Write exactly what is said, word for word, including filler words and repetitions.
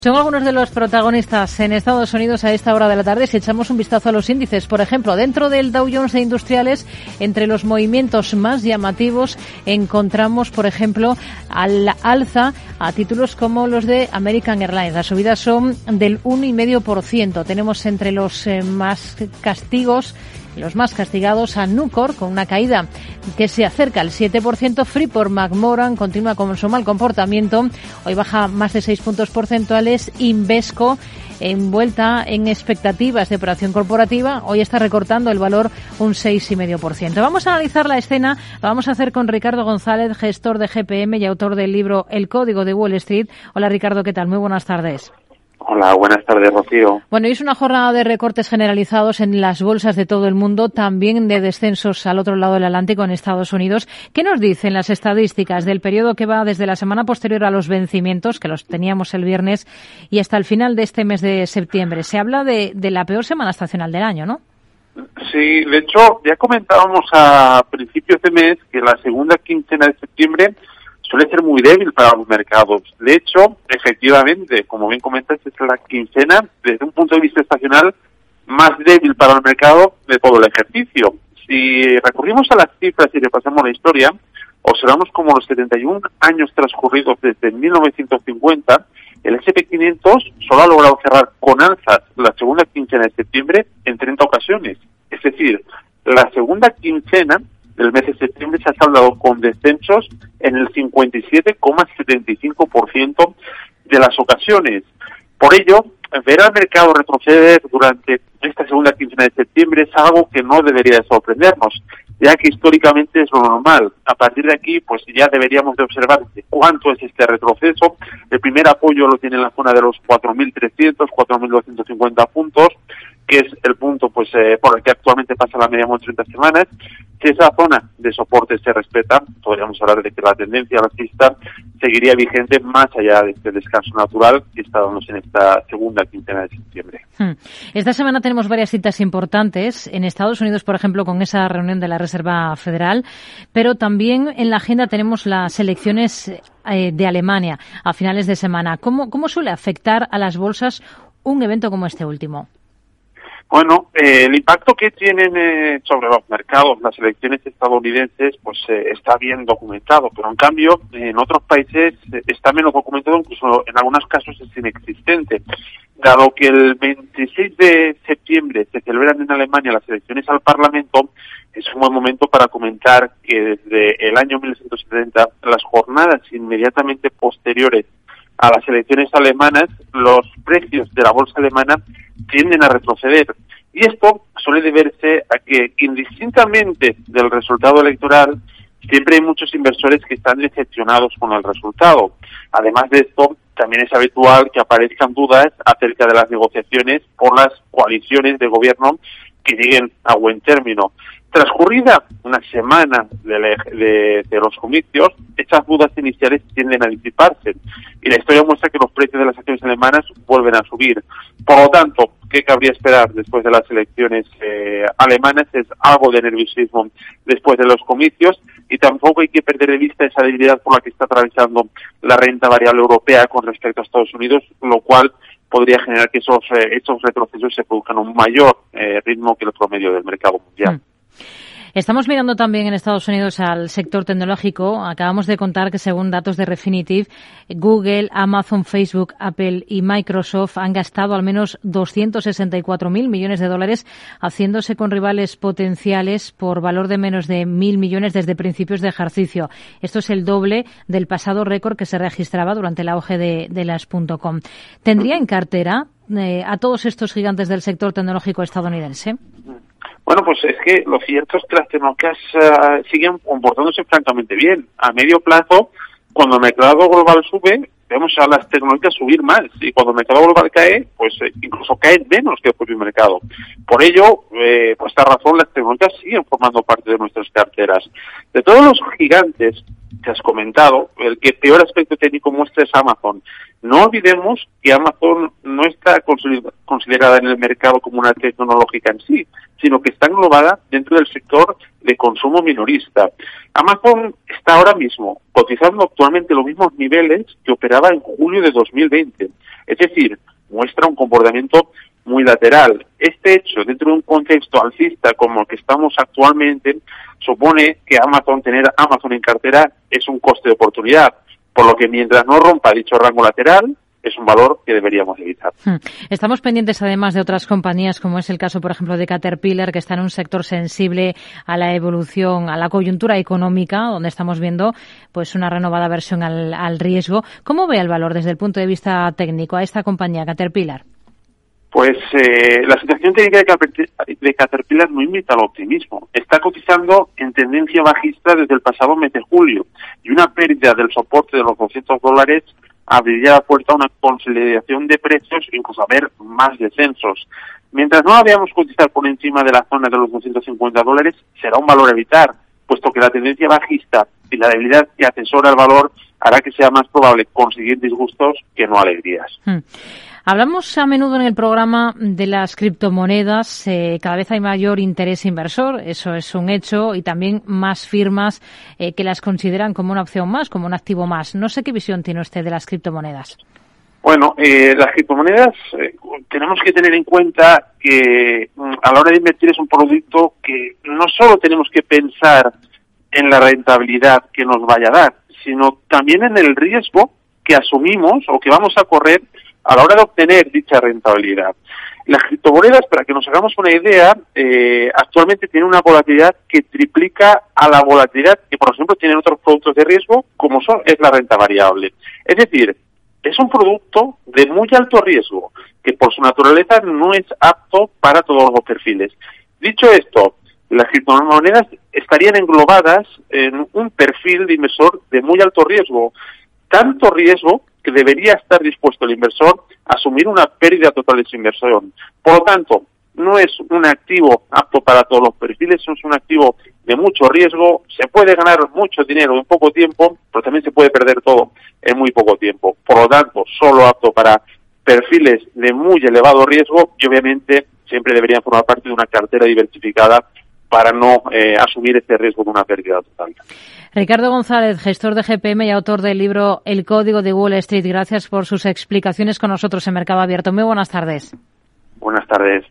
Son algunos de los protagonistas en Estados Unidos a esta hora de la tarde. Si echamos un vistazo a los índices, por ejemplo, dentro del Dow Jones de Industriales, entre los movimientos más llamativos encontramos, por ejemplo, al alza a títulos como los de American Airlines. Las subidas son del uno coma cinco por ciento. Tenemos entre los eh, más castigos, los más castigados a Nucor, con una caída que se acerca al siete por ciento. Freeport-McMoRan continúa con su mal comportamiento. Hoy baja más de seis puntos porcentuales. Invesco, envuelta en expectativas de operación corporativa, hoy está recortando el valor un seis coma cinco por ciento. Vamos a analizar la escena. Lo vamos a hacer con Ricardo González, gestor de G P M y autor del libro El Código de Wall Street. Hola, Ricardo, ¿qué tal? Muy buenas tardes. Hola, buenas tardes, Rocío. Bueno, y es una jornada de recortes generalizados en las bolsas de todo el mundo, también de descensos al otro lado del Atlántico, en Estados Unidos. ¿Qué nos dicen las estadísticas del periodo que va desde la semana posterior a los vencimientos, que los teníamos el viernes, y hasta el final de este mes de septiembre? Se habla de, de la peor semana estacional del año, ¿no? Sí, de hecho, ya comentábamos a principios de mes que la segunda quincena de septiembre suele ser muy débil para los mercados. De hecho, efectivamente, como bien comentas, es la quincena, desde un punto de vista estacional, más débil para el mercado de todo el ejercicio. Si recurrimos a las cifras y repasamos la historia, observamos como los setenta y un años transcurridos desde mil novecientos cincuenta, el ese and pe quinientos solo ha logrado cerrar con alzas la segunda quincena de septiembre en treinta ocasiones. Es decir, la segunda quincena del mes de septiembre se ha saldado con descensos en el cincuenta y siete coma setenta y cinco por ciento de las ocasiones. Por ello, ver al mercado retroceder durante esta segunda quincena de septiembre es algo que no debería de sorprendernos, ya que históricamente es lo normal. A partir de aquí, pues ya deberíamos de observar cuánto es este retroceso. El primer apoyo lo tiene en la zona de los cuatro mil trescientos, cuatro mil doscientos cincuenta puntos, que es el punto pues eh, por el que actualmente pasa la media móvil treinta semanas. Si esa zona de soporte se respeta, podríamos hablar de que la tendencia alcista seguiría vigente más allá de este descanso natural que está dándose en esta segunda quincena de septiembre. Hmm. Esta semana tenemos varias citas importantes en Estados Unidos, por ejemplo, con esa reunión de la Reserva Federal, pero también en la agenda tenemos las elecciones eh, de Alemania a finales de semana. ¿Cómo, cómo suele afectar a las bolsas un evento como este último? Bueno, eh, el impacto que tienen eh, sobre los mercados las elecciones estadounidenses pues eh, está bien documentado, pero en cambio en otros países eh, está menos documentado, incluso en algunos casos es inexistente. Dado que el veintiséis de septiembre se celebran en Alemania las elecciones al Parlamento, es un buen momento para comentar que desde el año mil novecientos setenta, las jornadas inmediatamente posteriores a las elecciones alemanas, los precios de la bolsa alemana tienden a retroceder. Y esto suele deberse a que, indistintamente del resultado electoral, siempre hay muchos inversores que están decepcionados con el resultado. Además de esto, también es habitual que aparezcan dudas acerca de las negociaciones por las coaliciones de gobierno que lleguen a buen término. Transcurrida una semana de, de, de los comicios, estas dudas iniciales tienden a disiparse y la historia muestra que los precios de las acciones alemanas vuelven a subir. Por lo tanto, ¿qué cabría esperar después de las elecciones eh, alemanas? Es algo de nerviosismo después de los comicios y tampoco hay que perder de vista esa debilidad por la que está atravesando la renta variable europea con respecto a Estados Unidos, lo cual podría generar que esos, eh, esos retrocesos se produzcan a un mayor eh, ritmo que el promedio del mercado mundial. Mm. Estamos mirando también en Estados Unidos al sector tecnológico. Acabamos de contar que, según datos de Refinitiv, Google, Amazon, Facebook, Apple y Microsoft han gastado al menos doscientos sesenta y cuatro mil millones de dólares haciéndose con rivales potenciales por valor de menos de mil millones desde principios de ejercicio. Esto es el doble del pasado récord que se registraba durante el auge de, de las .com. ¿Tendría en cartera eh, a todos estos gigantes del sector tecnológico estadounidense? Bueno, pues es que lo cierto es que las tecnológicas uh, siguen comportándose francamente bien. A medio plazo, cuando el mercado global sube, vemos a las tecnológicas subir más. Y cuando el mercado global cae, pues eh, incluso caen menos que el propio mercado. Por ello, eh, por esta razón, las tecnológicas siguen formando parte de nuestras carteras. De todos los gigantes que has comentado, el que peor aspecto técnico muestra es Amazon. No olvidemos que Amazon no está considerada en el mercado como una tecnológica en sí, sino que está englobada dentro del sector de consumo minorista. Amazon está ahora mismo cotizando actualmente los mismos niveles que operaba en julio de dos mil veinte. Es decir, muestra un comportamiento muy lateral. Este hecho, dentro de un contexto alcista como el que estamos actualmente, supone que Amazon, tener Amazon en cartera es un coste de oportunidad, por lo que mientras no rompa dicho rango lateral, es un valor que deberíamos evitar. Estamos pendientes además de otras compañías, como es el caso, por ejemplo, de Caterpillar, que está en un sector sensible a la evolución, a la coyuntura económica, donde estamos viendo pues una renovada versión al, al riesgo. ¿Cómo ve el valor desde el punto de vista técnico a esta compañía, Caterpillar? Pues eh, la situación técnica de Caterpillar no invita al optimismo. Está cotizando en tendencia bajista desde el pasado mes de julio y una pérdida del soporte de los doscientos dólares abriría la puerta a una consolidación de precios, incluso a ver más descensos. Mientras no la veamos cotizar por encima de la zona de los doscientos cincuenta dólares, será un valor a evitar, puesto que la tendencia bajista y la debilidad que atesora el valor hará que sea más probable conseguir disgustos que no alegrías. Hmm. Hablamos a menudo en el programa de las criptomonedas. Eh, cada vez hay mayor interés inversor, eso es un hecho, y también más firmas eh, que las consideran como una opción más, como un activo más. No sé qué visión tiene usted de las criptomonedas. Bueno, eh, las criptomonedas eh, tenemos que tener en cuenta que mm, a la hora de invertir es un producto que no solo tenemos que pensar en la rentabilidad que nos vaya a dar, sino también en el riesgo que asumimos o que vamos a correr a la hora de obtener dicha rentabilidad. Las criptomonedas, para que nos hagamos una idea, eh, actualmente tienen una volatilidad que triplica a la volatilidad que, por ejemplo, tienen otros productos de riesgo, como son es la renta variable. Es decir, es un producto de muy alto riesgo, que por su naturaleza no es apto para todos los perfiles. Dicho esto, las criptomonedas estarían englobadas en un perfil de inversor de muy alto riesgo, tanto riesgo que debería estar dispuesto el inversor a asumir una pérdida total de su inversión. Por lo tanto, no es un activo apto para todos los perfiles, es un activo de mucho riesgo, se puede ganar mucho dinero en poco tiempo, pero también se puede perder todo en muy poco tiempo. Por lo tanto, solo apto para perfiles de muy elevado riesgo y obviamente siempre deberían formar parte de una cartera diversificada para no eh, asumir este riesgo de una pérdida total. Ricardo González, gestor de G P M y autor del libro El Código de Wall Street. Gracias por sus explicaciones con nosotros en Mercado Abierto. Muy buenas tardes. Buenas tardes.